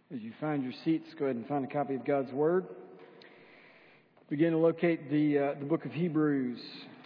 As you find your seats, go ahead and find a copy of God's Word. Begin to locate the book of Hebrews.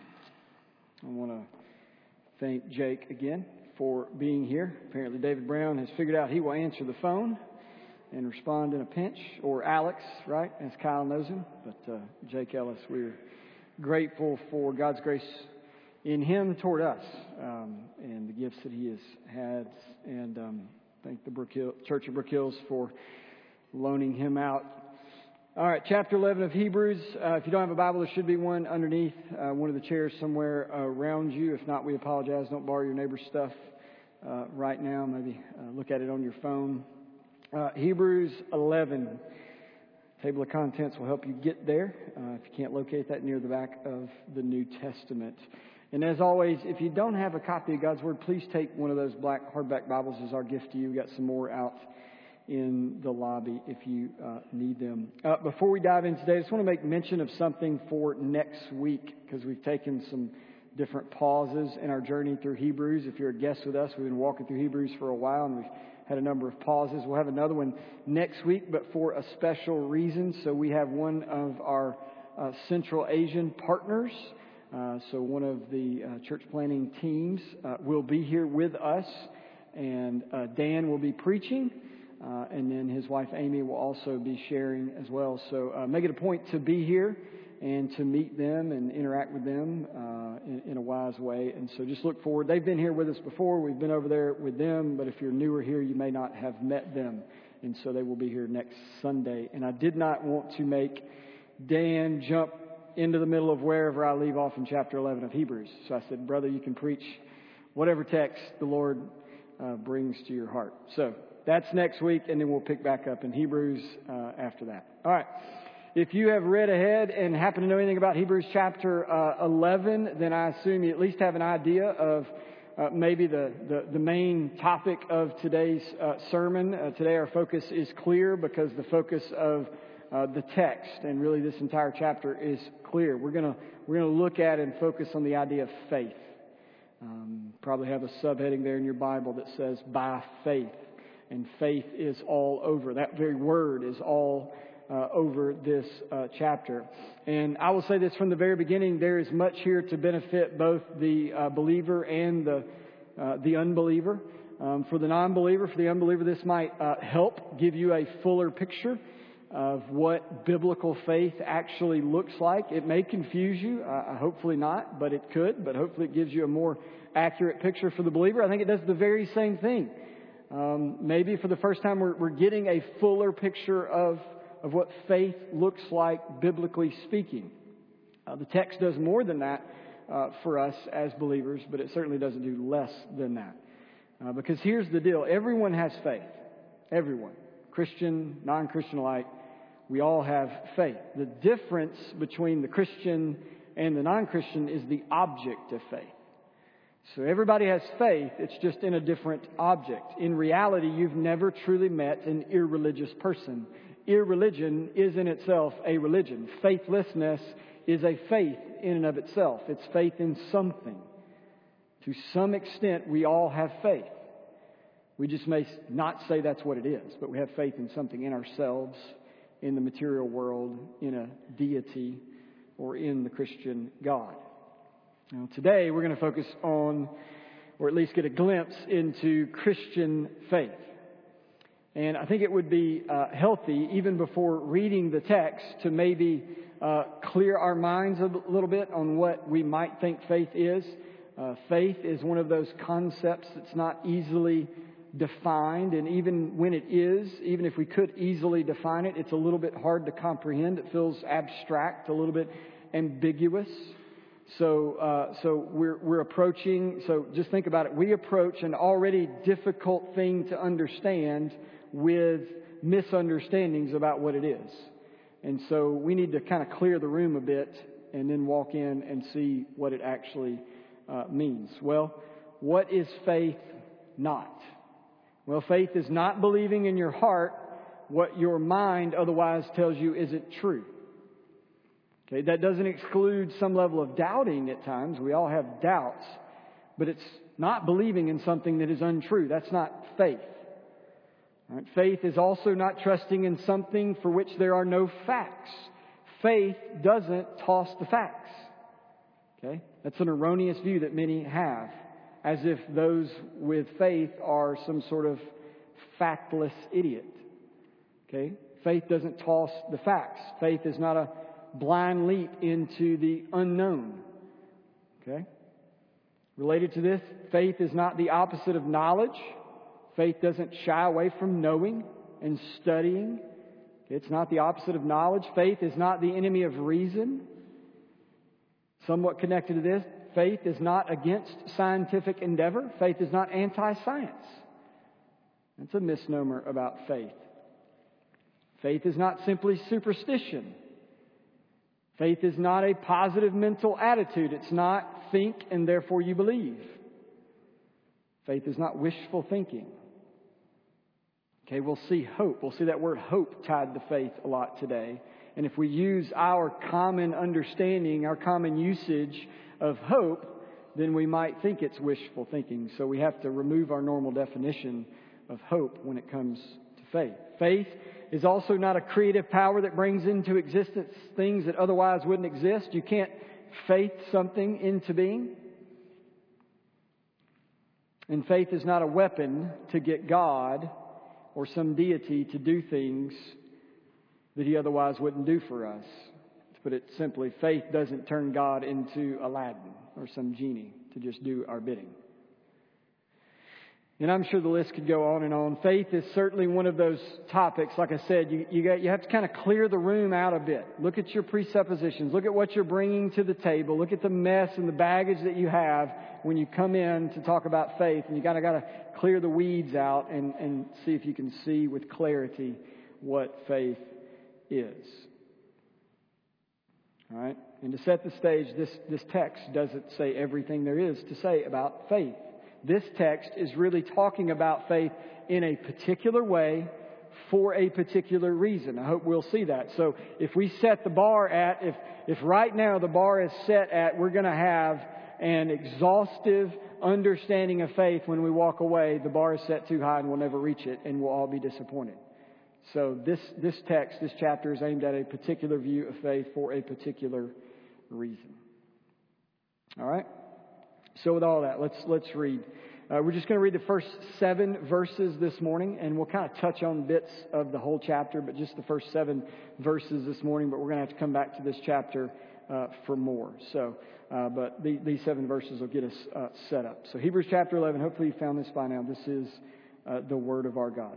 I want to thank Jake again for being here. Apparently David Brown has figured out he will answer the phone and respond in a pinch, or Alex, right, as Kyle knows him. But Jake Ellis, we're grateful for God's grace in him toward us and the gifts that he has had, and thank the Church of Brook Hills for loaning him out. All right, chapter 11 of Hebrews. If you don't have a Bible, there should be one underneath one of the chairs somewhere around you. If not, we apologize. Don't borrow your neighbor's stuff right now. Maybe look at it on your phone. Hebrews 11. Table of contents will help you get there if you can't locate that, near the back of the New Testament. And as always, if you don't have a copy of God's Word, please take one of those black hardback Bibles as our gift to you. We've got some more out in the lobby if you need them. Before we dive in today, I just want to make mention of something for next week, because we've taken some different pauses in our journey through Hebrews. If you're a guest with us, we've been walking through Hebrews for a while, and we've had a number of pauses. We'll have another one next week, but for a special reason. So we have one of our Central Asian partners. So one of the church planning teams will be here with us, and Dan will be preaching, and then his wife Amy will also be sharing as well. So make it a point to be here and to meet them and interact with them in a wise way. And so just look forward. They've been here with us before. We've been over there with them, but if you're newer here, you may not have met them. And so they will be here next Sunday. And I did not want to make Dan jump into the middle of wherever I leave off in chapter 11 of Hebrews. So I said, brother, you can preach whatever text the Lord brings to your heart. So that's next week, and then we'll pick back up in Hebrews after that. All right. If you have read ahead and happen to know anything about Hebrews chapter 11, then I assume you at least have an idea of maybe the main topic of today's sermon. Today our focus is clear because the focus of the text and really this entire chapter is clear. We're gonna look at and focus on the idea of faith. Probably have a subheading there in your Bible that says by faith, and faith is all over. That very word is all over this chapter. And I will say this from the very beginning: there is much here to benefit both the believer and the unbeliever. For the non-believer, for the unbeliever, this might help give you a fuller picture of what biblical faith actually looks like. It may confuse you, hopefully not, but it could. But hopefully it gives you a more accurate picture for the believer. I think it does the very same thing. Maybe for the first time we're getting a fuller picture of what faith looks like, biblically speaking. The text does more than that for us as believers, but it certainly doesn't do less than that. Because here's the deal. Everyone has faith. Everyone. Christian, non-Christian alike. We all have faith. The difference between the Christian and the non-Christian is the object of faith. So everybody has faith, it's just in a different object. In reality, you've never truly met an irreligious person. Irreligion is in itself a religion. Faithlessness is a faith in and of itself. It's faith in something. To some extent, we all have faith. We just may not say that's what it is, but we have faith in something, in ourselves, in the material world, in a deity, or in the Christian God. Now, today we're going to focus on, or at least get a glimpse into Christian faith. And I think it would be healthy, even before reading the text, to maybe clear our minds a little bit on what we might think faith is. Faith is one of those concepts that's not easily defined, and even when it is, even if we could easily define it, it's a little bit hard to comprehend. It feels abstract, a little bit ambiguous. So we're approaching. So just think about it. We approach an already difficult thing to understand with misunderstandings about what it is, and so we need to kind of clear the room a bit and then walk in and see what it actually means. Well, what is faith not? Well, faith is not believing in your heart what your mind otherwise tells you isn't true. Okay, that doesn't exclude some level of doubting at times. We all have doubts, but it's not believing in something that is untrue. That's not faith. All right? Faith is also not trusting in something for which there are no facts. Faith doesn't toss the facts. Okay? That's an erroneous view that many have, as if those with faith are some sort of factless idiot. Okay? Faith doesn't toss the facts. Faith is not a blind leap into the unknown. Okay? Related to this, faith is not the opposite of knowledge. Faith doesn't shy away from knowing and studying. It's not the opposite of knowledge. Faith is not the enemy of reason. Somewhat connected to this, faith is not against scientific endeavor. Faith is not anti-science. That's a misnomer about faith. Faith is not simply superstition. Faith is not a positive mental attitude. It's not think and therefore you believe. Faith is not wishful thinking. Okay, we'll see hope. We'll see that word hope tied to faith a lot today. And if we use our common understanding, our common usage of hope, then we might think it's wishful thinking. So we have to remove our normal definition of hope when it comes to faith. Faith is also not a creative power that brings into existence things that otherwise wouldn't exist. You can't faith something into being. And faith is not a weapon to get God or some deity to do things that He otherwise wouldn't do for us. To put it simply, faith doesn't turn God into Aladdin or some genie to just do our bidding. And I'm sure the list could go on and on. Faith is certainly one of those topics. Like I said, you have to kind of clear the room out a bit. Look at your presuppositions. Look at what you're bringing to the table. Look at the mess and the baggage that you have when you come in to talk about faith. And you got to clear the weeds out and see if you can see with clarity what faith is. All right? And to set the stage, this text doesn't say everything there is to say about faith. This text is really talking about faith in a particular way for a particular reason. I hope we'll see that. So if we set the bar at, if right now the bar is set at, we're going to have an exhaustive understanding of faith when we walk away, the bar is set too high and we'll never reach it and we'll all be disappointed. So this text, this chapter is aimed at a particular view of faith for a particular reason. All right? So with all that, let's read. We're just going to read the first 7 verses this morning, and we'll kind of touch on bits of the whole chapter, but just the first 7 verses this morning. But we're going to have to come back to this chapter for more. So, but these 7 verses will get us set up. So Hebrews chapter 11. Hopefully you found this by now. This is the Word of our God.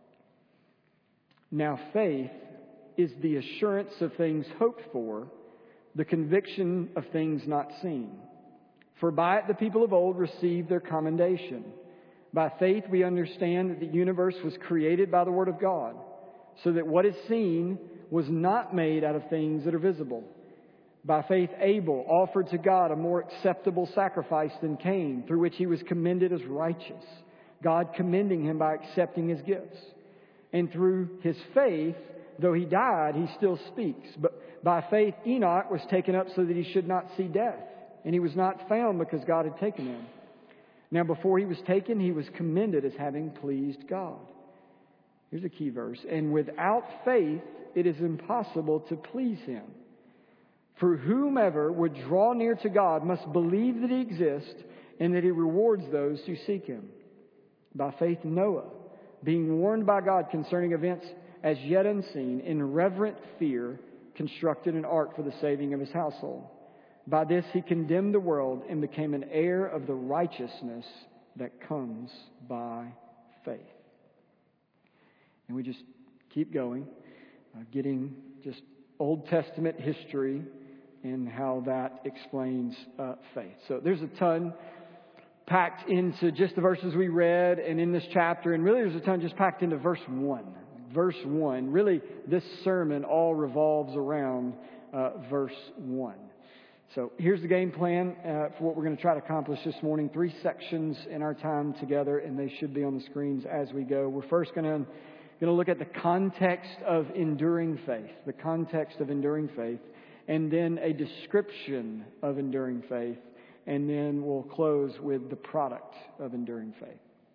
Now faith is the assurance of things hoped for, the conviction of things not seen. For by it the people of old received their commendation. By faith we understand that the universe was created by the Word of God, so that what is seen was not made out of things that are visible. By faith Abel offered to God a more acceptable sacrifice than Cain, through which he was commended as righteous, God commending him by accepting his gifts. And through his faith, though he died, he still speaks. But by faith Enoch was taken up so that he should not see death. And he was not found because God had taken him. Now before he was taken, he was commended as having pleased God. Here's a key verse. And without faith, it is impossible to please him. For whomever would draw near to God must believe that he exists and that he rewards those who seek him. By faith Noah, being warned by God concerning events as yet unseen, in reverent fear, constructed an ark for the saving of his household. By this he condemned the world and became an heir of the righteousness that comes by faith. And we just keep going, getting just Old Testament history and how that explains faith. So there's a ton packed into just the verses we read and in this chapter. And really there's a ton just packed into verse 1. Verse 1. Really, this sermon all revolves around verse 1. So here's the game plan for what we're going to try to accomplish this morning. 3 sections in our time together, and they should be on the screens as we go. We're first going to look at the context of enduring faith, the context of enduring faith, and then a description of enduring faith, and then we'll close with the product of enduring faith.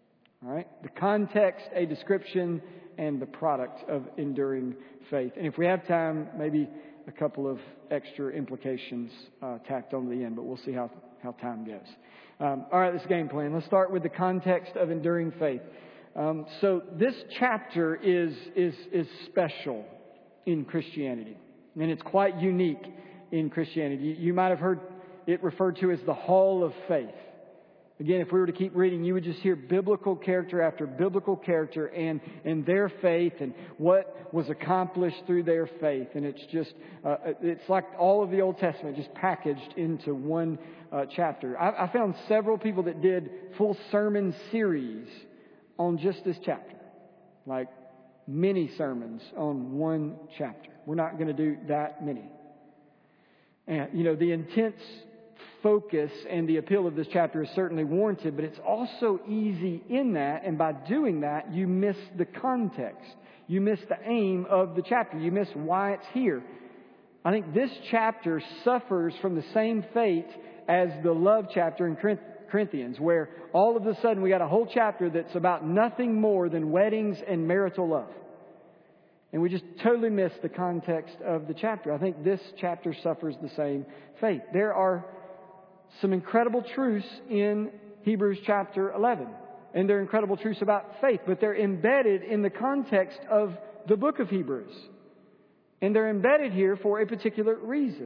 All right? The context, a description, and the product of enduring faith. And if we have time, maybe a couple of extra implications tacked on to the end, but we'll see how time goes. All right, this game plan. Let's start with the context of enduring faith. So this chapter is special in Christianity, and it's quite unique in Christianity. You might have heard it referred to as the Hall of Faith. Again, if we were to keep reading, you would just hear biblical character after biblical character and their faith and what was accomplished through their faith. And it's just, it's like all of the Old Testament just packaged into one chapter. I found several people that did full sermon series on just this chapter. Like many sermons on one chapter. We're not going to do that many. And, the intense focus and the appeal of this chapter is certainly warranted, but it's also easy in that, and by doing that, you miss the context. You miss the aim of the chapter. You miss why it's here. I think this chapter suffers from the same fate as the love chapter in Corinthians, where all of a sudden we got a whole chapter that's about nothing more than weddings and marital love. And we just totally miss the context of the chapter. I think this chapter suffers the same fate. There are some incredible truths in Hebrews chapter 11. And they're incredible truths about faith, but they're embedded in the context of the book of Hebrews. And they're embedded here for a particular reason.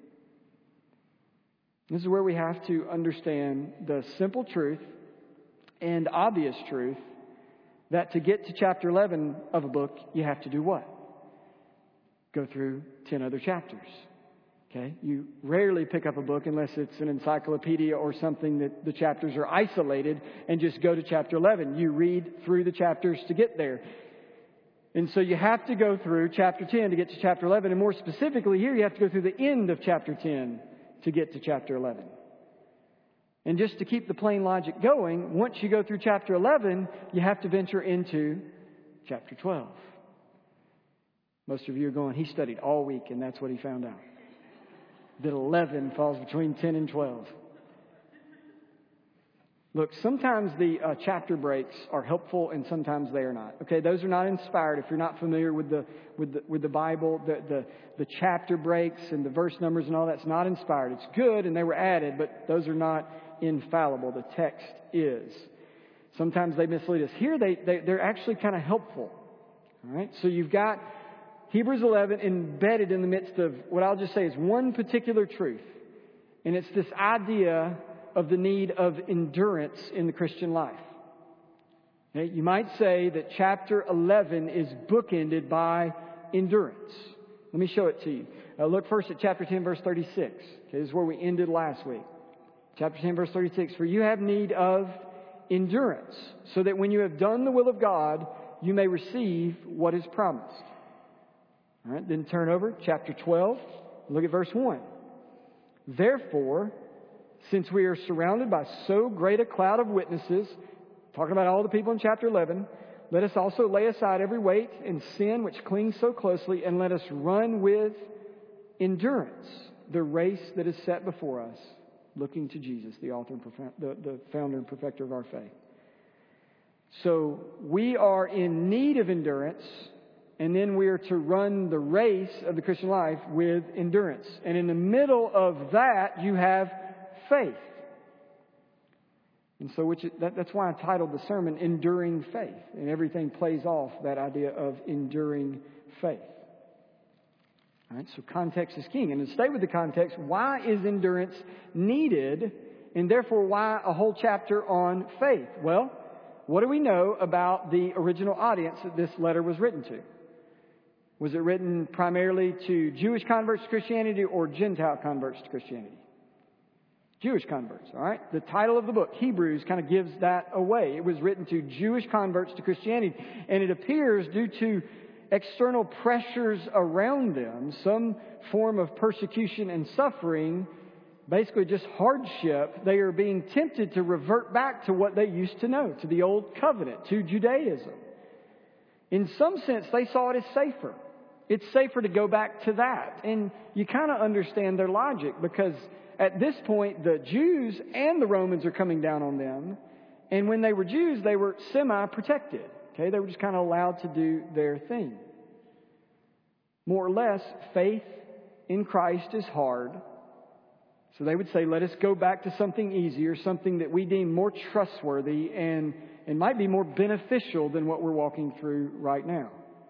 This is where we have to understand the simple truth and obvious truth that to get to chapter 11 of a book, you have to do what? Go through 10 other chapters. Okay? You rarely pick up a book unless it's an encyclopedia or something that the chapters are isolated and just go to chapter 11. You read through the chapters to get there. And so you have to go through chapter 10 to get to chapter 11. And more specifically here, you have to go through the end of chapter 10 to get to chapter 11. And just to keep the plain logic going, once you go through chapter 11, you have to venture into chapter 12. Most of you are going, he studied all week and that's what he found out. That 11 falls between 10 and 12. Look, sometimes the chapter breaks are helpful and sometimes they are not. Okay, those are not inspired. If you're not familiar with the Bible, the chapter breaks and the verse numbers and all that's not inspired. It's good and they were added, but those are not infallible. The text is. Sometimes they mislead us. Here they're actually kind of helpful. All right, so you've got Hebrews 11 embedded in the midst of what I'll just say is one particular truth. And it's this idea of the need of endurance in the Christian life. Okay? You might say that chapter 11 is bookended by endurance. Let me show it to you. Look first at chapter 10, verse 36. Okay, this is where we ended last week. Chapter 10, verse 36. For you have need of endurance, so that when you have done the will of God, you may receive what is promised. All right, then turn over, chapter 12. Look at verse 1. Therefore, since we are surrounded by so great a cloud of witnesses, talking about all the people in chapter 11, let us also lay aside every weight and sin which clings so closely, and let us run with endurance the race that is set before us, looking to Jesus, the author and the founder and perfecter of our faith. So we are in need of endurance, and then we are to run the race of the Christian life with endurance. And in the middle of that, you have faith. And so that's why I titled the sermon, Enduring Faith. And everything plays off that idea of enduring faith. All right, so context is king. And to stay with the context, why is endurance needed? And therefore, why a whole chapter on faith? Well, what do we know about the original audience that this letter was written to? Was it written primarily to Jewish converts to Christianity or Gentile converts to Christianity? Jewish converts, all right? The title of the book, Hebrews, kind of gives that away. It was written to Jewish converts to Christianity. And it appears due to external pressures around them, some form of persecution and suffering, basically just hardship, they are being tempted to revert back to what they used to know, to the old covenant, to Judaism. In some sense, they saw it as safer. It's safer to go back to that. And you kind of understand their logic, because at this point, the Jews and the Romans are coming down on them. And when they were Jews, they were semi-protected. Okay, they were just kind of allowed to do their thing. More or less, faith in Christ is hard. So they would say, let us go back to something easier, something that we deem more trustworthy and might be more beneficial than what we're walking through right now.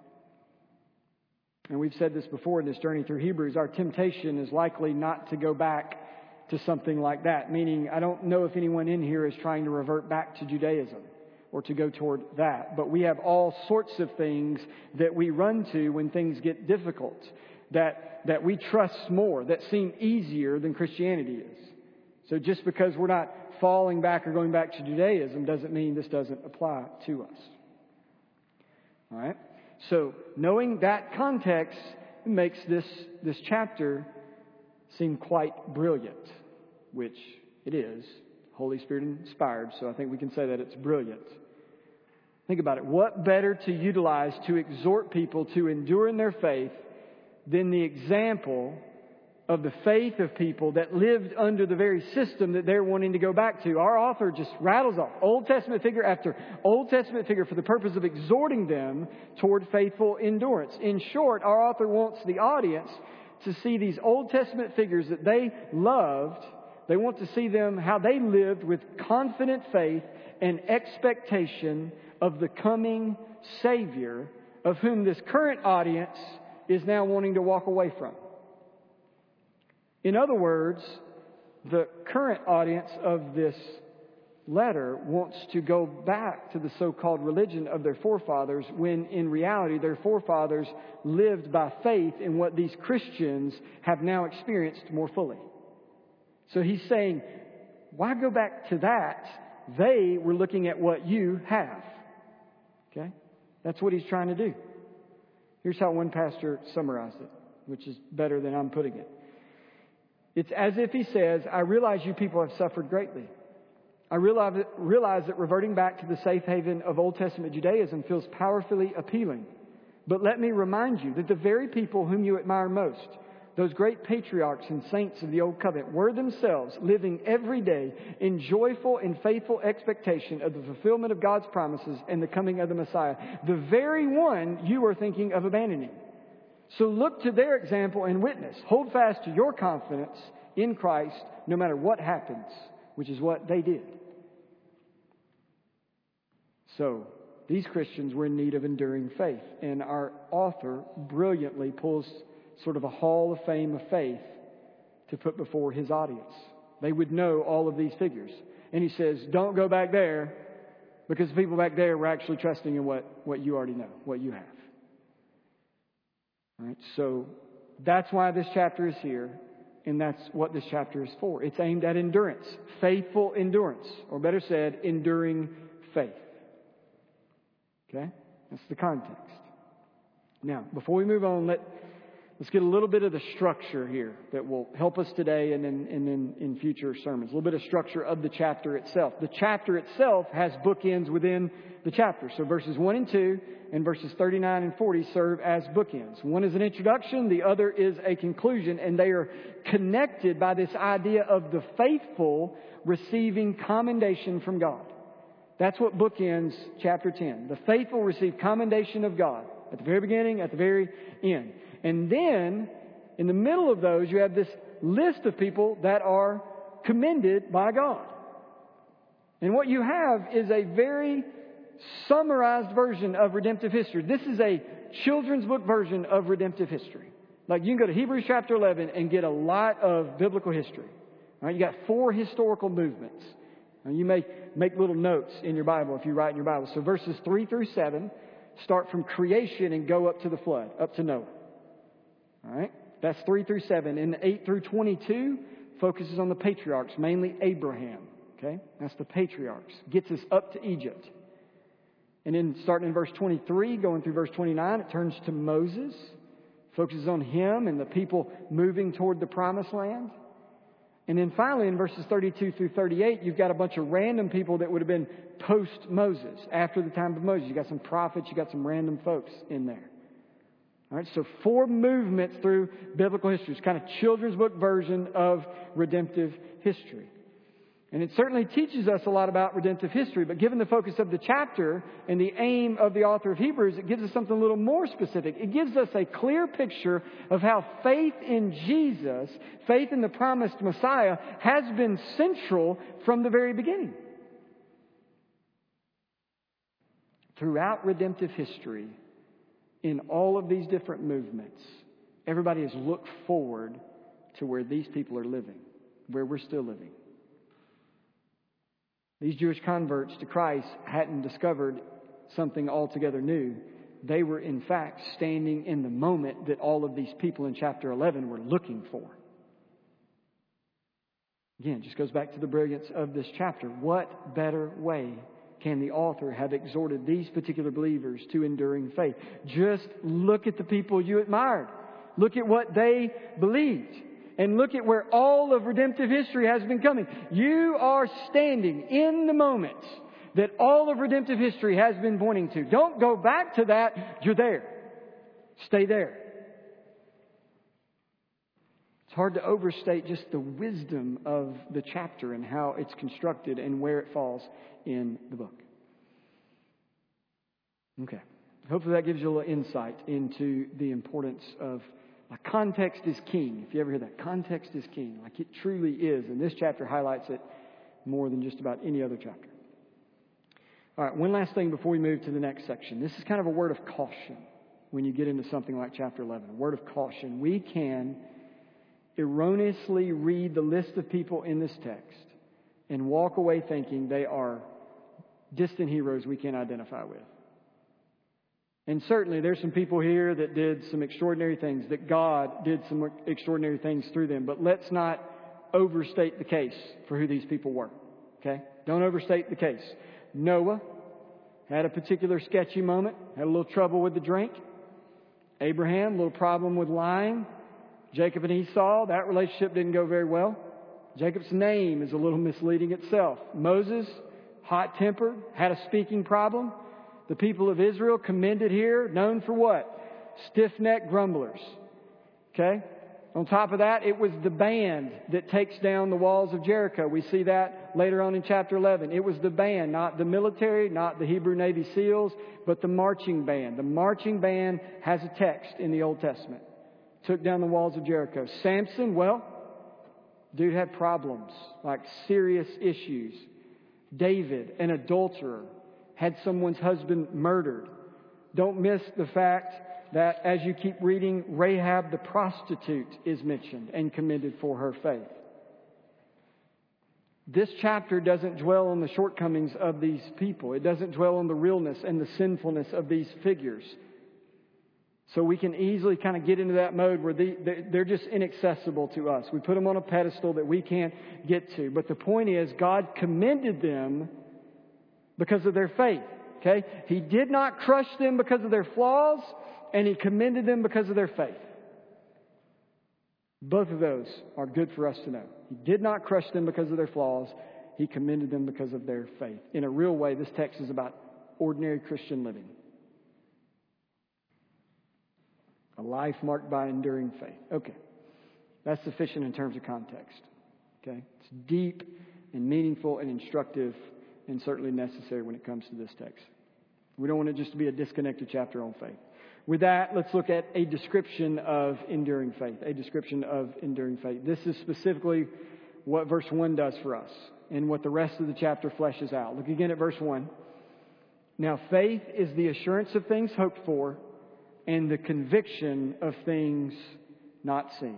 And we've said this before in this journey through Hebrews, our temptation is likely not to go back to something like that. Meaning, I don't know if anyone in here is trying to revert back to Judaism or to go toward that. But we have all sorts of things that we run to when things get difficult, that we trust more, that seem easier than Christianity is. So just because we're not falling back or going back to Judaism doesn't mean this doesn't apply to us. All right? So knowing that context makes this chapter seem quite brilliant, which it is. Holy Spirit inspired, so I think we can say that it's brilliant. Think about it. What better to utilize to exhort people to endure in their faith than the example of the faith of people that lived under the very system that they're wanting to go back to? Our author just rattles off Old Testament figure after Old Testament figure for the purpose of exhorting them toward faithful endurance. In short, our author wants the audience to see these Old Testament figures that they loved. They want to see them, how they lived with confident faith and expectation of the coming Savior, of whom this current audience is now wanting to walk away from. In other words, the current audience of this letter wants to go back to the so-called religion of their forefathers, when in reality their forefathers lived by faith in what these Christians have now experienced more fully. So he's saying, why go back to that? They were looking at what you have. Okay? That's what he's trying to do. Here's how one pastor summarized it, which is better than I'm putting it. It's as if he says, I realize you people have suffered greatly. I realize that reverting back to the safe haven of Old Testament Judaism feels powerfully appealing. But let me remind you that the very people whom you admire most, those great patriarchs and saints of the Old Covenant, were themselves living every day in joyful and faithful expectation of the fulfillment of God's promises and the coming of the Messiah, the very one you are thinking of abandoning. So look to their example and witness. Hold fast to your confidence in Christ no matter what happens, which is what they did. So these Christians were in need of enduring faith, and our author brilliantly pulls sort of a hall of fame of faith to put before his audience. They would know all of these figures. And he says, don't go back there, because the people back there were actually trusting in what you already know, what you have. All right, so that's why this chapter is here, and that's what this chapter is for. It's aimed at endurance, faithful endurance, or better said, enduring faith. Okay? That's the context. Now, before we move on, let's get a little bit of the structure here that will help us today and in future sermons. A little bit of structure of the chapter itself. The chapter itself has bookends within the chapter. So verses 1 and 2 and verses 39 and 40 serve as bookends. One is an introduction, the other is a conclusion, and they are connected by this idea of the faithful receiving commendation from God. That's what bookends chapter 10. The faithful receive commendation of God at the very beginning, at the very end. And then, in the middle of those, you have this list of people that are commended by God. And what you have is a very summarized version of redemptive history. This is a children's book version of redemptive history. Like, you can go to Hebrews chapter 11 and get a lot of biblical history. All right, you got 4 historical movements. Now, you may make little notes in your Bible if you write in your Bible. So verses 3 through 7 start from creation and go up to the flood, up to Noah. All right, that's 3 through 7. And 8 through 22 focuses on the patriarchs, mainly Abraham. Okay, that's the patriarchs. Gets us up to Egypt. And then starting in verse 23, going through verse 29, it turns to Moses. Focuses on him and the people moving toward the promised land. And then finally in verses 32 through 38, you've got a bunch of random people that would have been post-Moses, after the time of Moses. You got some prophets, you got some random folks in there. All right, so 4 movements through biblical history. It's kind of children's book version of redemptive history. And it certainly teaches us a lot about redemptive history, but given the focus of the chapter and the aim of the author of Hebrews, it gives us something a little more specific. It gives us a clear picture of how faith in Jesus, faith in the promised Messiah, has been central from the very beginning. Throughout redemptive history, in all of these different movements, everybody has looked forward to where these people are living, where we're still living. These Jewish converts to Christ hadn't discovered something altogether new. They were, in fact, standing in the moment that all of these people in chapter 11 were looking for. Again, it just goes back to the brilliance of this chapter. What better way can the author have exhorted these particular believers to enduring faith? Just look at the people you admired. Look at what they believed. And look at where all of redemptive history has been coming. You are standing in the moment that all of redemptive history has been pointing to. Don't go back to that. You're there. Stay there. It's hard to overstate just the wisdom of the chapter and how it's constructed and where it falls in the book. Okay. Hopefully that gives you a little insight into the importance of context is king. If you ever hear that, context is king. Like it truly is. And this chapter highlights it more than just about any other chapter. All right, one last thing before we move to the next section. This is kind of a word of caution when you get into something like chapter 11. A word of caution. We can erroneously read the list of people in this text and walk away thinking they are distant heroes we can't identify with. And certainly there's some people here that did some extraordinary things, that God did some extraordinary things through them. But let's not overstate the case for who these people were. Okay? Don't overstate the case. Noah had a particular sketchy moment, had a little trouble with the drink. Abraham, a little problem with lying. Jacob and Esau, that relationship didn't go very well. Jacob's name is a little misleading itself. Moses, hot-tempered, had a speaking problem. The people of Israel, commended here, known for what? Stiff-necked grumblers. Okay? On top of that, it was the band that takes down the walls of Jericho. We see that later on in chapter 11. It was the band, not the military, not the Hebrew Navy SEALs, but the marching band. The marching band has a text in the Old Testament. Took down the walls of Jericho. Samson, well, dude had problems, like serious issues. David, an adulterer, had someone's husband murdered. Don't miss the fact that as you keep reading, Rahab the prostitute is mentioned and commended for her faith. This chapter doesn't dwell on the shortcomings of these people. It doesn't dwell on the realness and the sinfulness of these figures. So we can easily kind of get into that mode where they're just inaccessible to us. We put them on a pedestal that we can't get to. But the point is, God commended them because of their faith. Okay? He did not crush them because of their flaws, and He commended them because of their faith. Both of those are good for us to know. He did not crush them because of their flaws. He commended them because of their faith. In a real way, this text is about ordinary Christian living. A life marked by enduring faith. Okay. That's sufficient in terms of context. Okay? It's deep and meaningful and instructive and certainly necessary when it comes to this text. We don't want it just to be a disconnected chapter on faith. With that, let's look at a description of enduring faith. A description of enduring faith. This is specifically what verse 1 does for us and what the rest of the chapter fleshes out. Look again at verse 1. Now, faith is the assurance of things hoped for and the conviction of things not seen.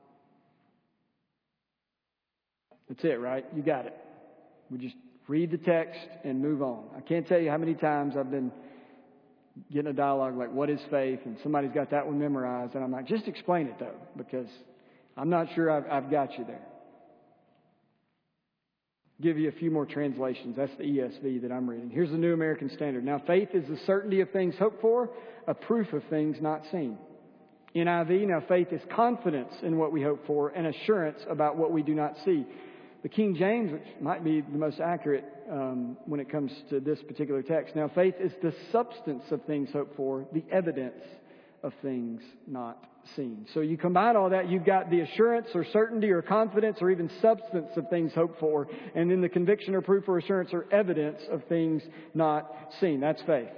That's it, right? You got it. We just read the text and move on. I can't tell you how many times I've been getting a dialogue like, what is faith? And somebody's got that one memorized. And I'm like, just explain it though, because I'm not sure I've got you there. Give you a few more translations. That's the ESV that I'm reading. Here's the New American Standard. Now, faith is the certainty of things hoped for, a proof of things not seen. NIV, now faith is confidence in what we hope for and assurance about what we do not see. The King James, which might be the most accurate when it comes to this particular text. Now, faith is the substance of things hoped for, the evidence of things not seen. So you combine all that, you've got the assurance or certainty or confidence or even substance of things hoped for, and then the conviction or proof or assurance or evidence of things not seen. That's faith.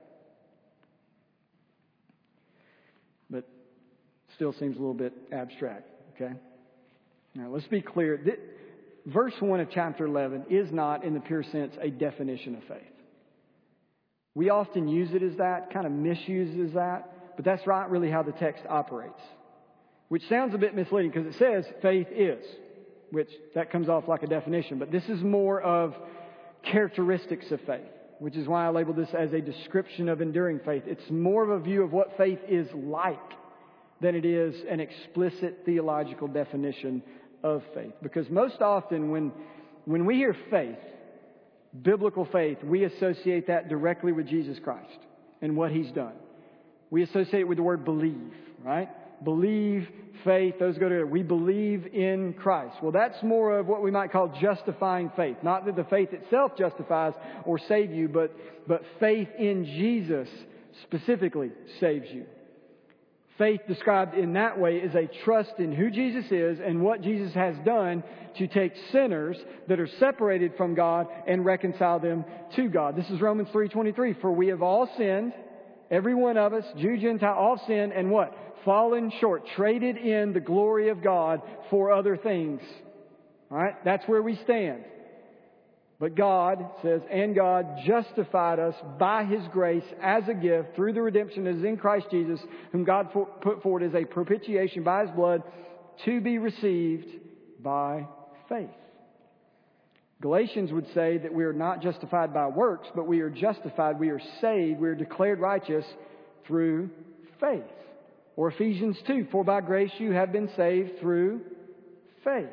But still seems a little bit abstract, okay? Now let's be clear. Verse 1 of chapter 11 is not, in the pure sense, a definition of faith. We often use it as that, kind of misuses that. But that's not really how the text operates. Which sounds a bit misleading because it says faith is, which that comes off like a definition. But this is more of characteristics of faith, which is why I labeled this as a description of enduring faith. It's more of a view of what faith is like than it is an explicit theological definition of faith. Because most often when we hear faith, biblical faith, we associate that directly with Jesus Christ and what He's done. We associate it with the word believe, right? Believe, faith, those go together. We believe in Christ. Well, that's more of what we might call justifying faith. Not that the faith itself justifies or saves you, but faith in Jesus specifically saves you. Faith described in that way is a trust in who Jesus is and what Jesus has done to take sinners that are separated from God and reconcile them to God. This is Romans 3:23. For we have all sinned. Every one of us, Jew, Gentile, all sinned and what? Fallen short, traded in the glory of God for other things. All right? That's where we stand. But God says, and God justified us by His grace as a gift through the redemption that is in Christ Jesus, whom God put forward as a propitiation by His blood to be received by faith. Galatians would say that we are not justified by works, but we are justified, we are saved, we are declared righteous through faith. Or Ephesians 2, for by grace you have been saved through faith.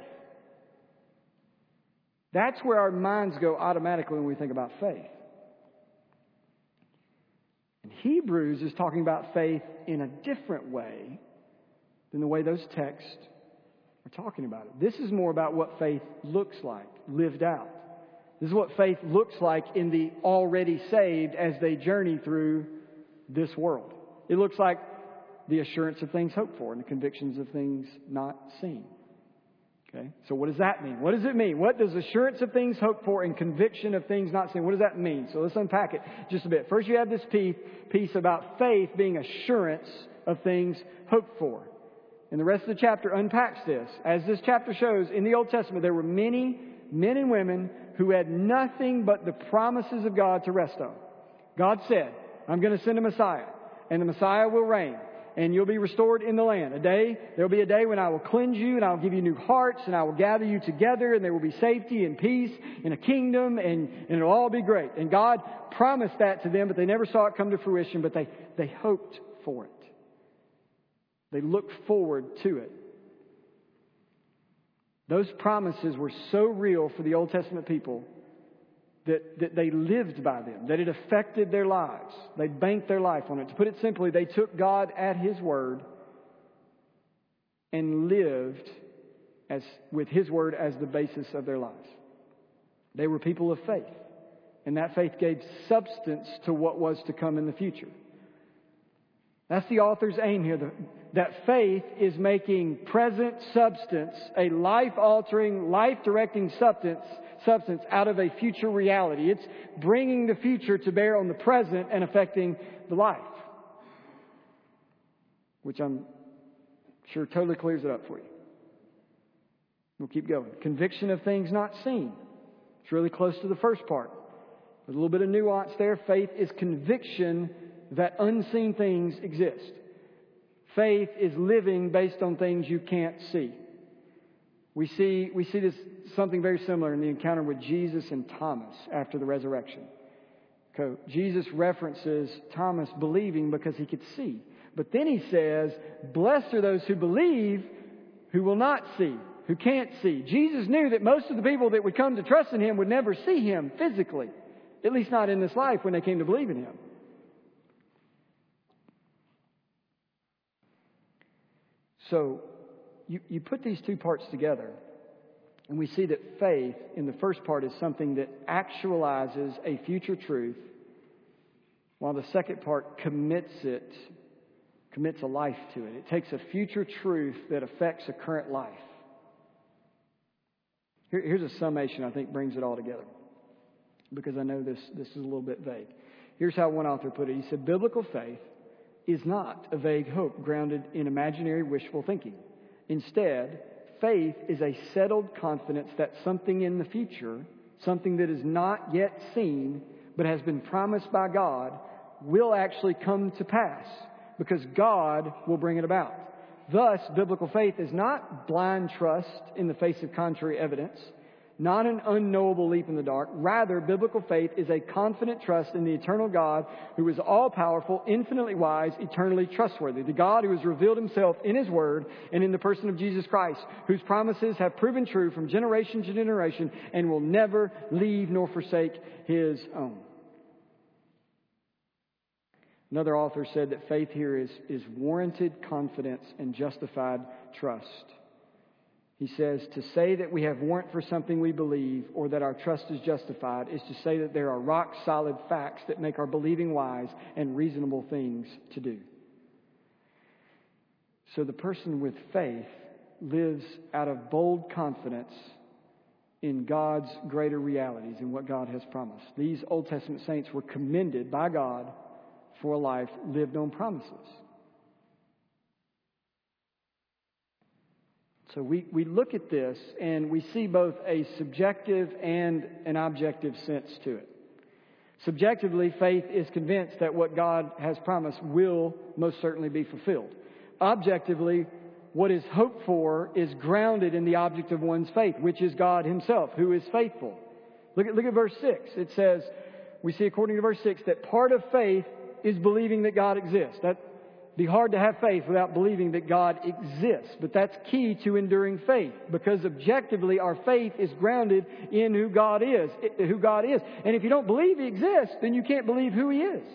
That's where our minds go automatically when we think about faith. And Hebrews is talking about faith in a different way than the way those texts are talking about it. This is more about what faith looks like, lived out. This is what faith looks like in the already saved as they journey through this world. It looks like the assurance of things hoped for and the convictions of things not seen. Okay, so what does that mean? What does it mean? What does assurance of things hoped for and conviction of things not seen? What does that mean? So let's unpack it just a bit. First, you have this piece about faith being assurance of things hoped for. And the rest of the chapter unpacks this. As this chapter shows, in the Old Testament, there were many men and women who had nothing but the promises of God to rest on. God said, I'm going to send a Messiah, and the Messiah will reign, and you'll be restored in the land. There'll be a day when I will cleanse you, and I will give you new hearts, and I will gather you together, and there will be safety and peace in a kingdom, and it'll all be great. And God promised that to them, but they never saw it come to fruition, but they hoped for it. They looked forward to it. Those promises were so real for the Old Testament people that they lived by them, that it affected their lives. They banked their life on it. To put it simply, they took God at His word and lived with His word as the basis of their lives. They were people of faith, and that faith gave substance to what was to come in the future. That's the author's aim here. That faith is making present substance a life-altering, life-directing substance out of a future reality. It's bringing the future to bear on the present and affecting the life. Which I'm sure totally clears it up for you. We'll keep going. Conviction of things not seen. It's really close to the first part. There's a little bit of nuance there. Faith is conviction that unseen things exist. Faith is living based on things you can't see. We see this something very similar in the encounter with Jesus and Thomas after the resurrection. Okay, Jesus references Thomas believing because he could see. But then he says, blessed are those who believe who will not see, who can't see. Jesus knew that most of the people that would come to trust in Him would never see Him physically. At least not in this life when they came to believe in Him. So, you put these two parts together, and we see that faith in the first part is something that actualizes a future truth, while the second part commits commits a life to it. It takes a future truth that affects a current life. Here's a summation I think brings it all together, because I know this is a little bit vague. Here's how one author put it. He said, biblical faith is not a vague hope grounded in imaginary wishful thinking. Instead, faith is a settled confidence that something in the future, something that is not yet seen but has been promised by God, will actually come to pass because God will bring it about. Thus, biblical faith is not blind trust in the face of contrary evidence, not an unknowable leap in the dark. Rather, biblical faith is a confident trust in the eternal God who is all-powerful, infinitely wise, eternally trustworthy. The God who has revealed himself in his word and in the person of Jesus Christ, whose promises have proven true from generation to generation and will never leave nor forsake his own. Another author said that faith here is warranted confidence and justified trust. He says, to say that we have warrant for something we believe or that our trust is justified is to say that there are rock-solid facts that make our believing wise and reasonable things to do. So the person with faith lives out of bold confidence in God's greater realities and what God has promised. These Old Testament saints were commended by God for a life lived on promises. So we look at this and we see both a subjective and an objective sense to it. Subjectively, faith is convinced that what God has promised will most certainly be fulfilled. Objectively, what is hoped for is grounded in the object of one's faith, which is God himself, who is faithful. Look at verse 6. It says, we see according to verse 6 that part of faith is believing that God exists. That'd be hard to have faith without believing that God exists. But that's key to enduring faith, because objectively our faith is grounded in who God is. And if you don't believe he exists, then you can't believe who he is.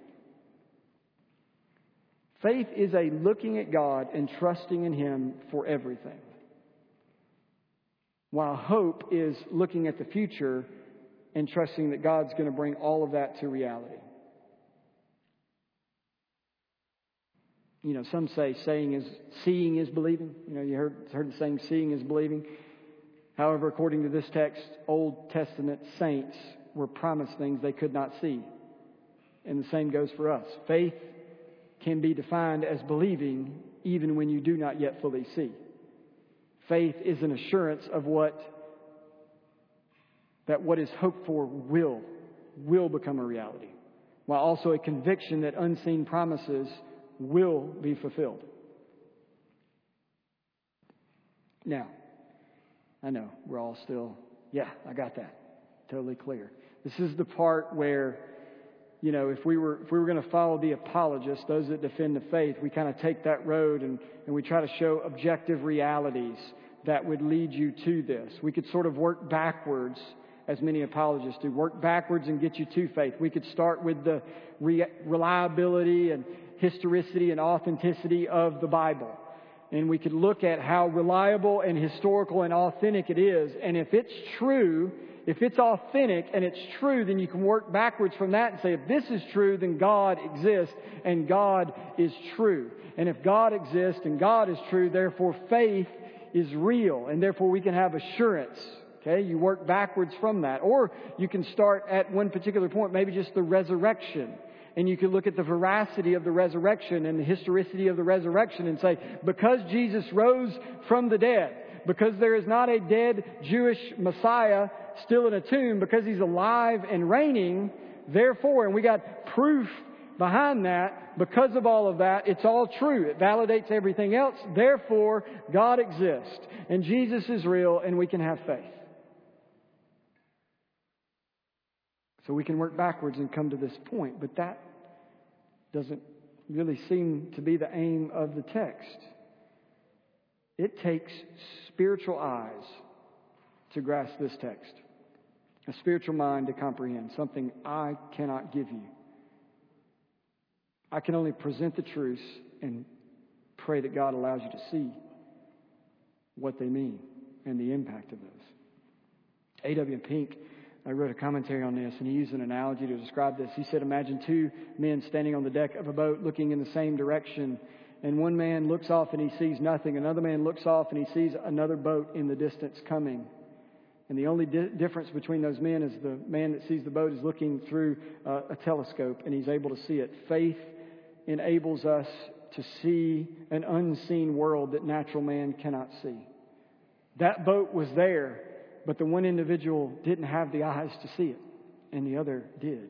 Faith is a looking at God and trusting in him for everything, while hope is looking at the future and trusting that God's going to bring all of that to reality. You know, some say seeing is believing. You know, you heard the saying, seeing is believing. However, according to this text, Old Testament saints were promised things they could not see. And the same goes for us. Faith can be defined as believing even when you do not yet fully see. Faith is an assurance of what is hoped for will become a reality, while also a conviction that unseen promises will be fulfilled. Now, I know we're all still, yeah, I got that. Totally clear. This is the part where, you know, if we were going to follow the apologists, those that defend the faith, we kind of take that road and we try to show objective realities that would lead you to this. We could sort of work backwards, as many apologists do, work backwards and get you to faith. We could start with the reliability and historicity and authenticity of the Bible. And we could look at how reliable and historical and authentic it is. And if it's true, if it's authentic and it's true, then you can work backwards from that and say, if this is true, then God exists and God is true. And if God exists and God is true, therefore faith is real. And therefore we can have assurance. Okay, you work backwards from that. Or you can start at one particular point, maybe just the resurrection. And you can look at the veracity of the resurrection and the historicity of the resurrection and say, because Jesus rose from the dead, because there is not a dead Jewish Messiah still in a tomb, because he's alive and reigning, therefore, and we got proof behind that, because of all of that, it's all true. It validates everything else. Therefore, God exists and Jesus is real and we can have faith. So we can work backwards and come to this point, but that doesn't really seem to be the aim of the text. It takes spiritual eyes to grasp this text, a spiritual mind to comprehend, something I cannot give you. I can only present the truths and pray that God allows you to see what they mean and the impact of those. A.W. Pink I wrote a commentary on this, and he used an analogy to describe this. He said, imagine two men standing on the deck of a boat looking in the same direction, and one man looks off and he sees nothing. Another man looks off and he sees another boat in the distance coming. And the only difference between those men is the man that sees the boat is looking through a telescope, and he's able to see it. Faith enables us to see an unseen world that natural man cannot see. That boat was there, but the one individual didn't have the eyes to see it, and the other did.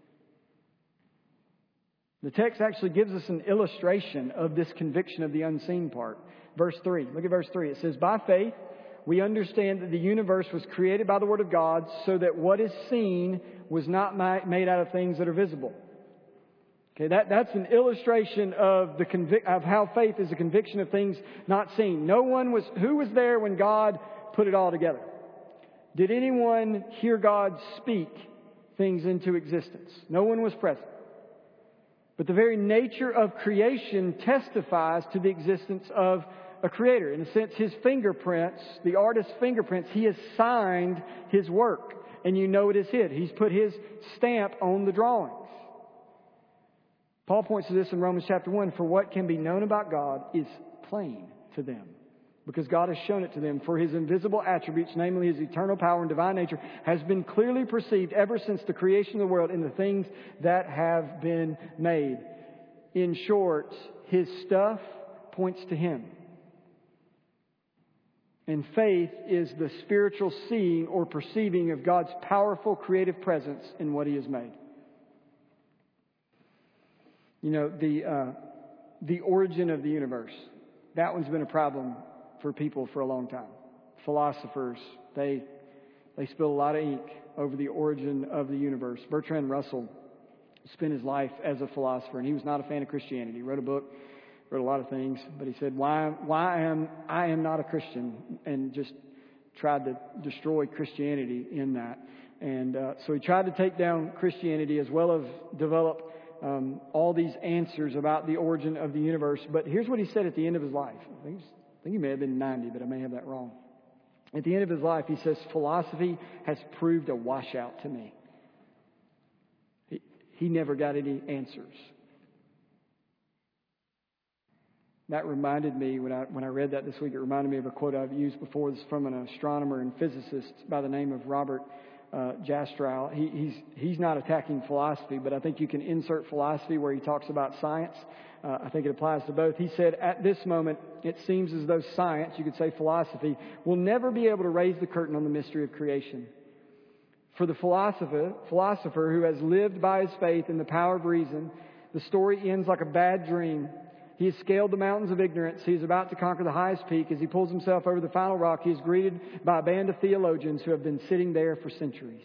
The text actually gives us an illustration of this conviction of the unseen part. Verse 3. Look at verse 3. It says, by faith, we understand that the universe was created by the Word of God, so that what is seen was not made out of things that are visible. Okay, that's an illustration of of how faith is a conviction of things not seen. Who was there when God put it all together? Did anyone hear God speak things into existence? No one was present. But the very nature of creation testifies to the existence of a creator. In a sense, his fingerprints, the artist's fingerprints, he has signed his work. And you know it is his. He's put his stamp on the drawings. Paul points to this in Romans chapter 1. For what can be known about God is plain to them, because God has shown it to them. For his invisible attributes, namely his eternal power and divine nature, has been clearly perceived ever since the creation of the world in the things that have been made. In short, his stuff points to him. And faith is the spiritual seeing or perceiving of God's powerful creative presence in what he has made. You know, the origin of the universe, that one's been a problem for people for a long time. Philosophers, they spill a lot of ink over the origin of the universe. Bertrand Russell spent his life as a philosopher, and he was not a fan of Christianity. He wrote a book, wrote a lot of things, but he said, why I am not a Christian, and just tried to destroy Christianity in that. And so he tried to take down Christianity as well as develop all these answers about the origin of the universe. But here's what he said at the end of his life. I think he may have been 90, but I may have that wrong. At the end of his life, he says, philosophy has proved a washout to me. He never got any answers. That reminded me, when I read that this week, it reminded me of a quote I've used before. This is from an astronomer and physicist by the name of Robert Jastrow. He's not attacking philosophy, but I think you can insert philosophy where he talks about science. I think it applies to both. He said, at this moment, it seems as though science, you could say philosophy, will never be able to raise the curtain on the mystery of creation. For the philosopher who has lived by his faith in the power of reason, the story ends like a bad dream. He has scaled the mountains of ignorance. He is about to conquer the highest peak. As he pulls himself over the final rock, he is greeted by a band of theologians who have been sitting there for centuries.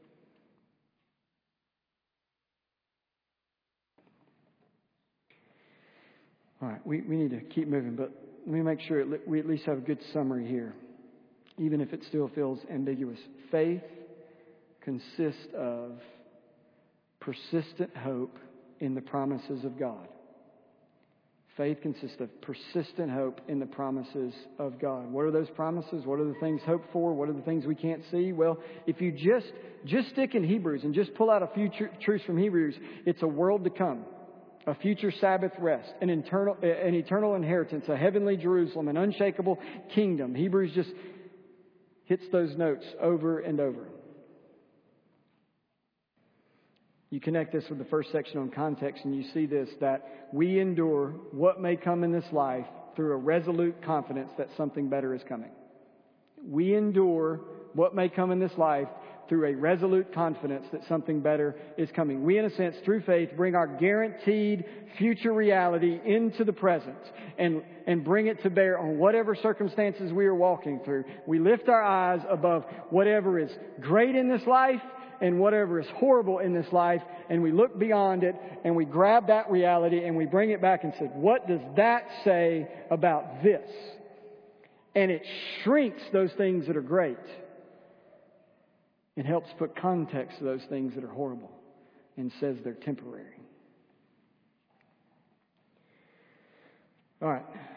All right, we need to keep moving, but let me make sure we at least have a good summary here, even if it still feels ambiguous. Faith consists of persistent hope in the promises of God. Faith consists of persistent hope in the promises of God. What are those promises? What are the things hoped for? What are the things we can't see? Well, if you just stick in Hebrews and just pull out a few truths from Hebrews, it's a world to come, a future Sabbath rest, an eternal inheritance, a heavenly Jerusalem, an unshakable kingdom. Hebrews just hits those notes over and over. You connect this with the first section on context, and you see this, that we endure what may come in this life through a resolute confidence that something better is coming. We endure what may come in this life through a resolute confidence that something better is coming. We, in a sense, through faith, bring our guaranteed future reality into the present and bring it to bear on whatever circumstances we are walking through. We lift our eyes above whatever is great in this life and whatever is horrible in this life, and we look beyond it, and we grab that reality, and we bring it back and say, what does that say about this? And it shrinks those things that are great and helps put context to those things that are horrible and says they're temporary. All right.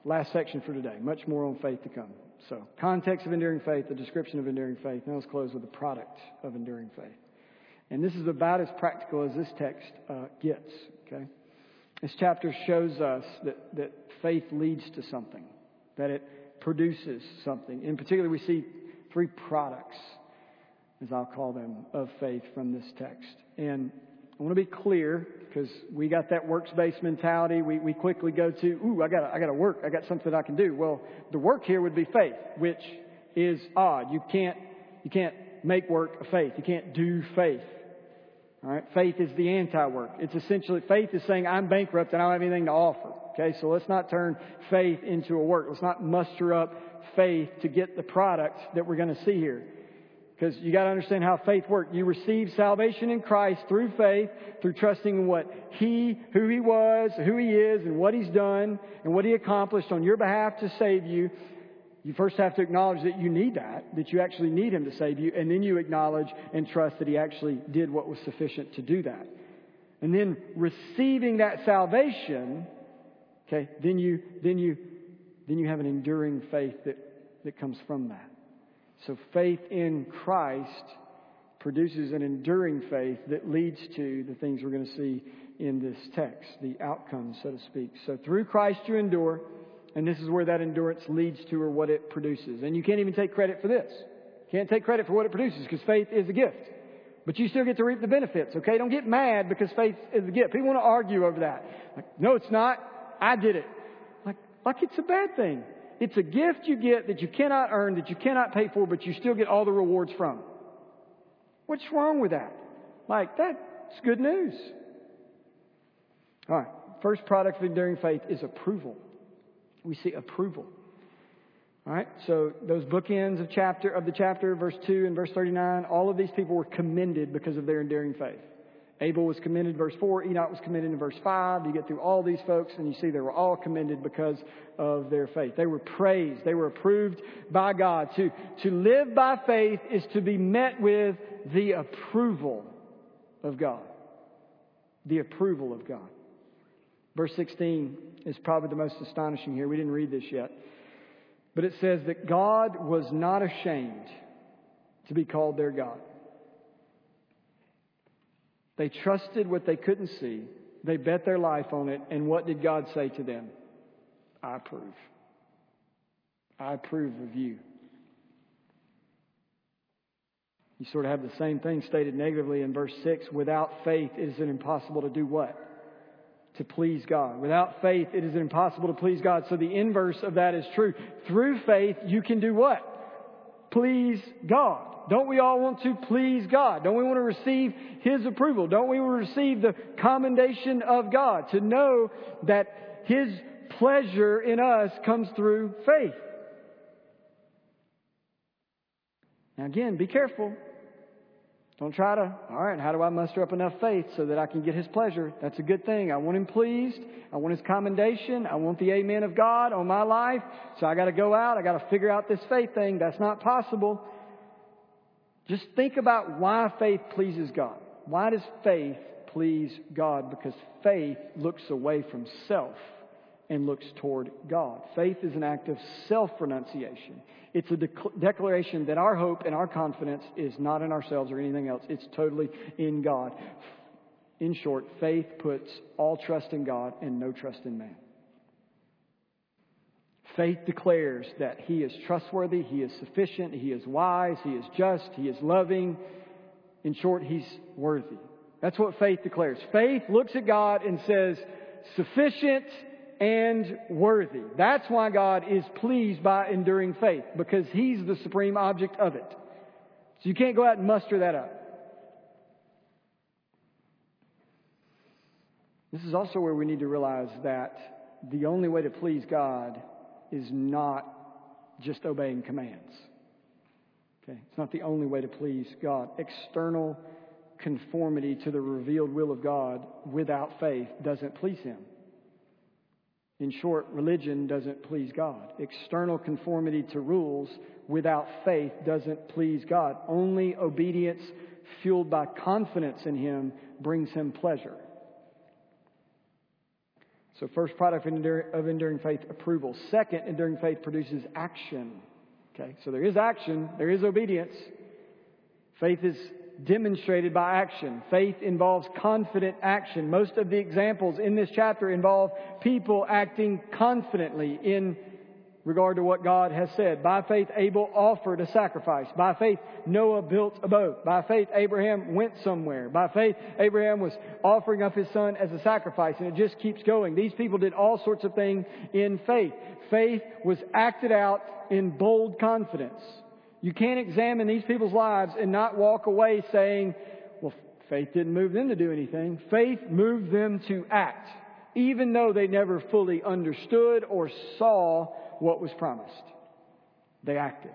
Last section for today. Much more on faith to come. So, context of enduring faith, the description of enduring faith. Now let's close with the product of enduring faith. And this is about as practical as this text gets. Okay, this chapter shows us that faith leads to something, that it produces something. In particular, we see 3 products, as I'll call them, of faith from this text. And I want to be clear, because we got that works-based mentality. We quickly go to, I got to work. I got something I can do. Well, the work here would be faith, which is odd. You can't make work a faith. You can't do faith. All right? Faith is the anti-work. It's essentially, faith is saying, I'm bankrupt and I don't have anything to offer. Okay? So let's not turn faith into a work. Let's not muster up faith to get the product that we're going to see here. Because you got to understand how faith works. You receive salvation in Christ through faith, through trusting in who He was, who He is, and what He's done, and what He accomplished on your behalf to save you. You first have to acknowledge that you need that you actually need Him to save you, and then you acknowledge and trust that He actually did what was sufficient to do that. And then receiving that salvation, okay, then you have an enduring faith that comes from that. So faith in Christ produces an enduring faith that leads to the things we're going to see in this text, the outcomes, so to speak. So through Christ you endure, and this is where that endurance leads to, or what it produces. And you can't even take credit for this. You can't take credit for what it produces, because faith is a gift. But you still get to reap the benefits, okay? Don't get mad because faith is a gift. People want to argue over that. Like, no, it's not. I did it. Like it's a bad thing. It's a gift you get that you cannot earn, that you cannot pay for, but you still get all the rewards from. What's wrong with that? That's good news. All right. First product of enduring faith is approval. We see approval. All right. So those bookends of the chapter, verse 2 and verse 39, all of these people were commended because of their enduring faith. Abel was commended, verse 4. Enoch was commended in verse 5. You get through all these folks, and you see they were all commended because of their faith. They were praised. They were approved by God. To live by faith is to be met with the approval of God. The approval of God. Verse 16 is probably the most astonishing here. We didn't read this yet. But it says that God was not ashamed to be called their God. They trusted what they couldn't see. They bet their life on it. And what did God say to them? I approve. I approve of you. You sort of have the same thing stated negatively in verse 6. Without faith, it is impossible to do what? To please God. Without faith, it is impossible to please God. So the inverse of that is true. Through faith, you can do what? Please God. Don't we all want to please God? Don't we want to receive His approval? Don't we want to receive the commendation of God? To know that His pleasure in us comes through faith. Now again, be careful. Don't try to, how do I muster up enough faith so that I can get His pleasure? That's a good thing. I want Him pleased. I want His commendation. I want the amen of God on my life. So I got to go out. I got to figure out this faith thing. That's not possible. Just think about why faith pleases God. Why does faith please God? Because faith looks away from self and looks toward God. Faith is an act of self-renunciation. It's a declaration that our hope and our confidence is not in ourselves or anything else. It's totally in God. In short, faith puts all trust in God and no trust in man. Faith declares that He is trustworthy, He is sufficient, He is wise, He is just, He is loving. In short, He's worthy. That's what faith declares. Faith looks at God and says, sufficient and worthy. That's why God is pleased by enduring faith, because He's the supreme object of it. So you can't go out and muster that up. This is also where we need to realize that the only way to please God is not just obeying commands. Okay? It's not the only way to please God. External conformity to the revealed will of God without faith doesn't please Him. In short, religion doesn't please God. External conformity to rules without faith doesn't please God. Only obedience fueled by confidence in Him brings Him pleasure. So first product of enduring faith, approval. Second, enduring faith produces action. Okay, so there is action, there is obedience. Faith is demonstrated by action. Faith involves confident action. Most of the examples in this chapter involve people acting confidently in regard to what God has said. By faith, Abel offered a sacrifice. By faith, Noah built a boat. By faith, Abraham went somewhere. By faith, Abraham was offering up his son as a sacrifice. And it just keeps going. These people did all sorts of things in faith. Faith was acted out in bold confidence. You can't examine these people's lives and not walk away saying, well, faith didn't move them to do anything. Faith moved them to act, even though they never fully understood or saw what was promised. They acted.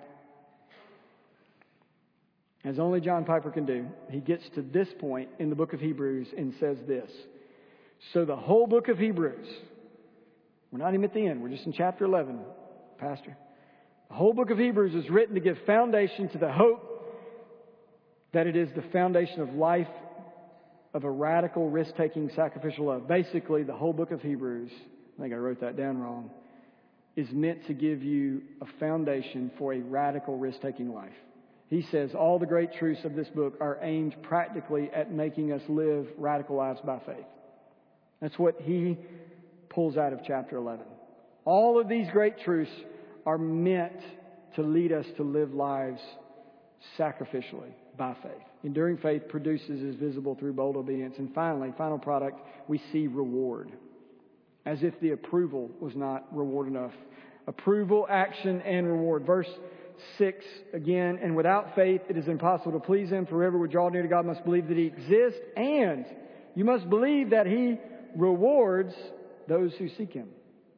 As only John Piper can do, he gets to this point in the book of Hebrews and says this. So the whole book of Hebrews, we're not even at the end, we're just in chapter 11, Pastor. The whole book of Hebrews is written to give foundation to the hope that it is the foundation of life of a radical, risk-taking, sacrificial love. Basically, the whole book of Hebrews, I think I wrote that down wrong, is meant to give you a foundation for a radical, risk-taking life. He says all the great truths of this book are aimed practically at making us live radical lives by faith. That's what he pulls out of chapter 11. All of these great truths are meant to lead us to live lives sacrificially by faith. Enduring faith produces is visible through bold obedience. And finally, final product, we see reward. As if the approval was not reward enough. Approval, action, and reward. Verse 6 again, and without faith it is impossible to please Him. For whoever would draw near to God must believe that He exists, and you must believe that He rewards those who seek Him.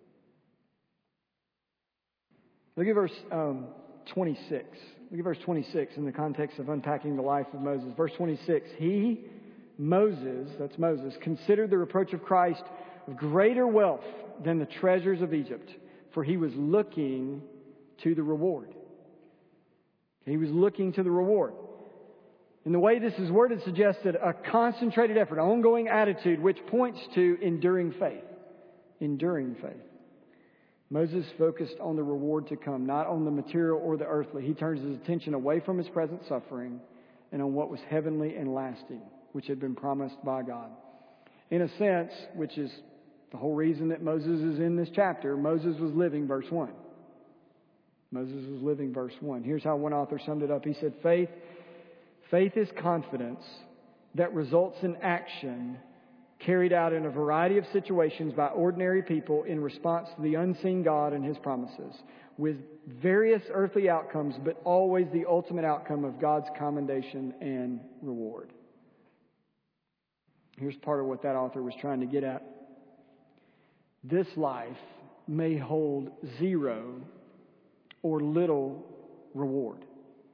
Look at verse 26. Look at verse 26 in the context of unpacking the life of Moses. Verse 26, he, Moses, that's Moses, considered the reproach of Christ of greater wealth than the treasures of Egypt, for he was looking to the reward. He was looking to the reward. And the way this is worded suggested a concentrated effort, an ongoing attitude, which points to enduring faith. Enduring faith. Moses focused on the reward to come, not on the material or the earthly. He turns his attention away from his present suffering and on what was heavenly and lasting, which had been promised by God. In a sense, which is the whole reason that Moses is in this chapter, Moses was living verse 1. Moses was living verse 1. Here's how one author summed it up. He said, Faith is confidence that results in action carried out in a variety of situations by ordinary people in response to the unseen God and His promises, with various earthly outcomes, but always the ultimate outcome of God's commendation and reward. Here's part of what that author was trying to get at. This life may hold zero or little reward.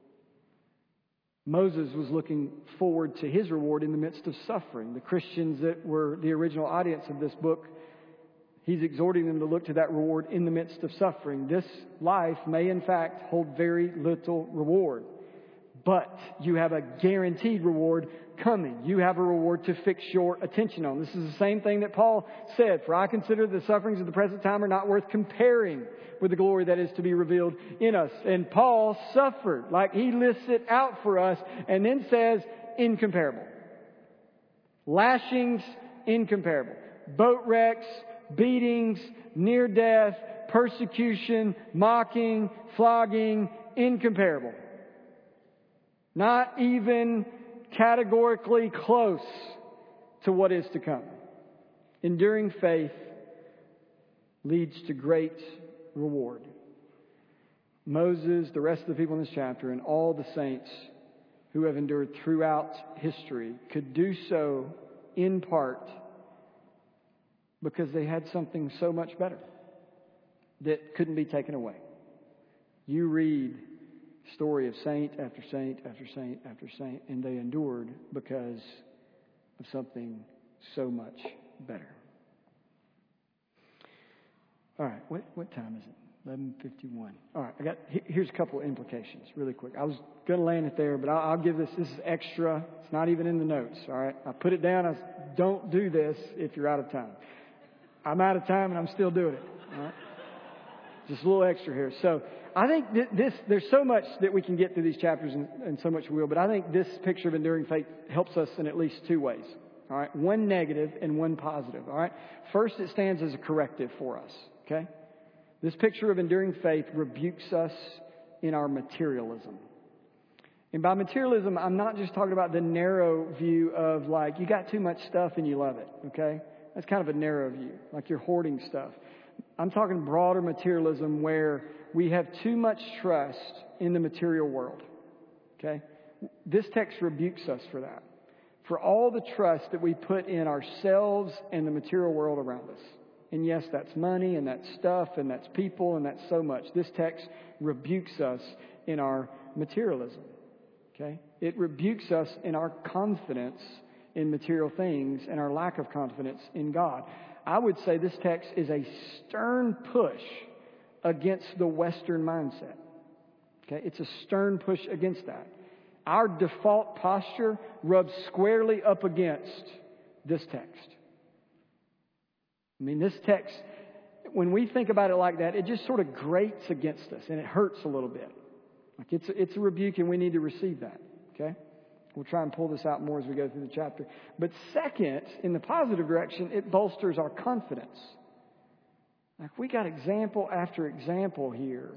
Moses was looking forward to his reward in the midst of suffering. The Christians that were the original audience of this book, he's exhorting them to look to that reward in the midst of suffering. This life may in fact hold very little reward, but you have a guaranteed reward coming. You have a reward to fix your attention on. This is the same thing that Paul said, for I consider the sufferings of the present time are not worth comparing with the glory that is to be revealed in us. And Paul suffered, like he lists it out for us, and then says, incomparable. Lashings, incomparable. Boat wrecks, beatings, near death, persecution, mocking, flogging, incomparable. Not even categorically close to what is to come. Enduring faith leads to great reward. Moses, the rest of the people in this chapter, and all the saints who have endured throughout history could do so in part because they had something so much better that couldn't be taken away. You read story of saint after saint after saint after saint, and they endured because of something so much better. All right, what time is it? 11:51. All right, here's a couple of implications really quick. I was going to land it there, but I'll give this. This is extra. It's not even in the notes. All right, I put it down. Don't do this if you're out of time. I'm out of time and I'm still doing it. All right? Just a little extra here. So I think there's so much that we can get through these chapters and so much we will, but I think this picture of enduring faith helps us in at least two ways. All right. One negative and one positive. All right. First, it stands as a corrective for us. Okay. This picture of enduring faith rebukes us in our materialism. And by materialism, I'm not just talking about the narrow view of like, you got too much stuff and you love it. Okay. That's kind of a narrow view, like you're hoarding stuff. I'm talking broader materialism where we have too much trust in the material world. Okay? This text rebukes us for that. For all the trust that we put in ourselves and the material world around us. And yes, that's money and that's stuff and that's people and that's so much. This text rebukes us in our materialism. Okay? It rebukes us in our confidence in material things and our lack of confidence in God. I would say this text is a stern push against the Western mindset. Okay? It's a stern push against that. Our default posture rubs squarely up against this text. I mean, this text, when we think about it like that, it just sort of grates against us and it hurts a little bit. Like it's a rebuke and we need to receive that. Okay? We'll try and pull this out more as we go through the chapter. But second, in the positive direction, it bolsters our confidence. Like we got example after example here.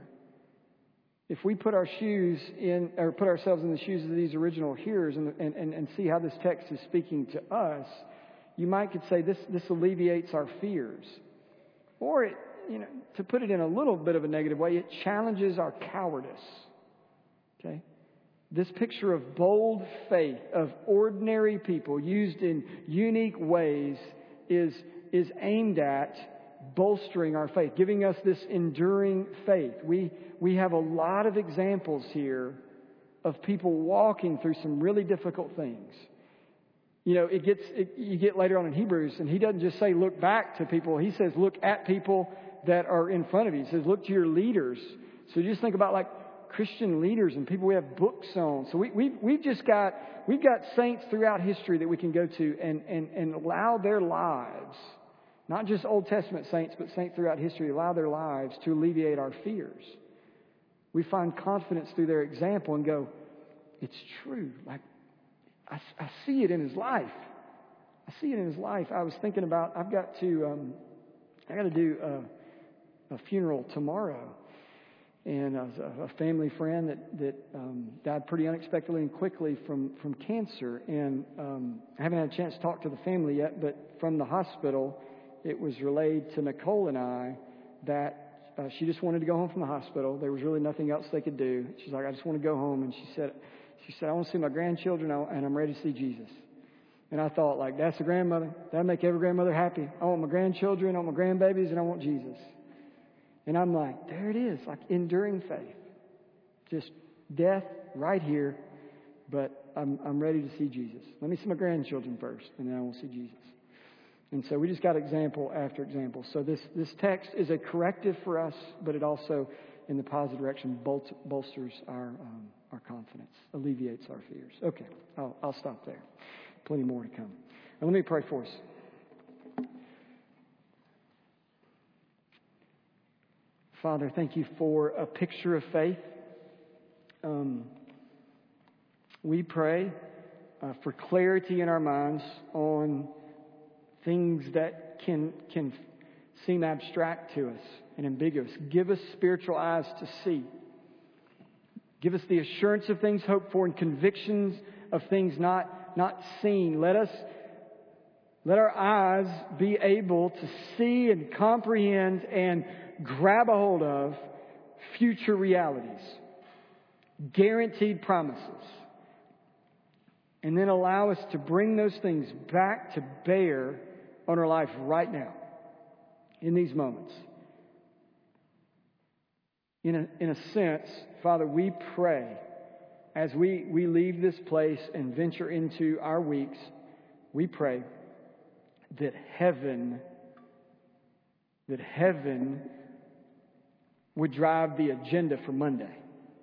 If we put our shoes in, or put ourselves in the shoes of these original hearers and see how this text is speaking to us, you might could say this alleviates our fears. Or it, to put it in a little bit of a negative way, it challenges our cowardice. Okay? This picture of bold faith, of ordinary people used in unique ways is aimed at bolstering our faith, giving us this enduring faith. We have a lot of examples here of people walking through some really difficult things. You get later on in Hebrews, and he doesn't just say look back to people. He says look at people that are in front of you. He says look to your leaders. So just think about like Christian leaders and people we have books on. So we've got saints throughout history that we can go to and allow their lives, not just Old Testament saints, but saints throughout history, allow their lives to alleviate our fears. We find confidence through their example and go, it's true. Like I see it in his life. I see it in his life. I was thinking about I got to do a funeral tomorrow. And a family friend that died pretty unexpectedly and quickly from cancer. And I haven't had a chance to talk to the family yet, but from the hospital, it was relayed to Nicole and I that she just wanted to go home from the hospital. There was really nothing else they could do. She's like, I just want to go home. And she said, I want to see my grandchildren and I'm ready to see Jesus. And I thought, like, that's a grandmother. That'll make every grandmother happy. I want my grandchildren, I want my grandbabies, and I want Jesus. And I'm like, there it is, like enduring faith. Just death right here, but I'm ready to see Jesus. Let me see my grandchildren first, and then I will see Jesus. And so we just got example after example. So this text is a corrective for us, but it also, in the positive direction, bolsters our confidence, alleviates our fears. Okay, I'll stop there. Plenty more to come. Now let me pray for us. Father, thank you for a picture of faith. We pray for clarity in our minds on things that can seem abstract to us and ambiguous. Give us spiritual eyes to see. Give us the assurance of things hoped for and convictions of things not seen. Let our eyes be able to see and comprehend and grab a hold of future realities, guaranteed promises, and then allow us to bring those things back to bear on our life right now, in these moments. In a sense, Father, we pray as we leave this place and venture into our weeks, we pray that heaven would drive the agenda for Monday.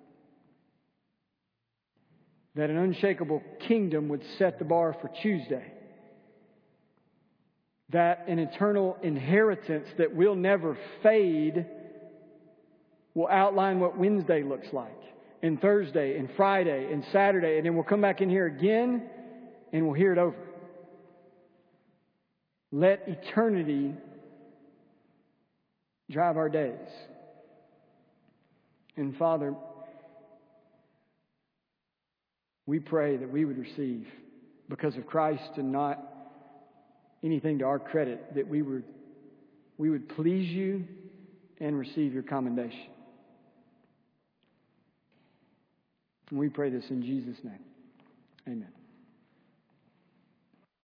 That an unshakable kingdom would set the bar for Tuesday. that an eternal inheritance that will never fade will outline what Wednesday looks like, and Thursday, and Friday, and Saturday, and then we'll come back in here again, and we'll hear it over. Let eternity drive our days. And Father, we pray that we would receive, because of Christ and not anything to our credit, that we would please you and receive your commendation. And we pray this in Jesus' name. Amen.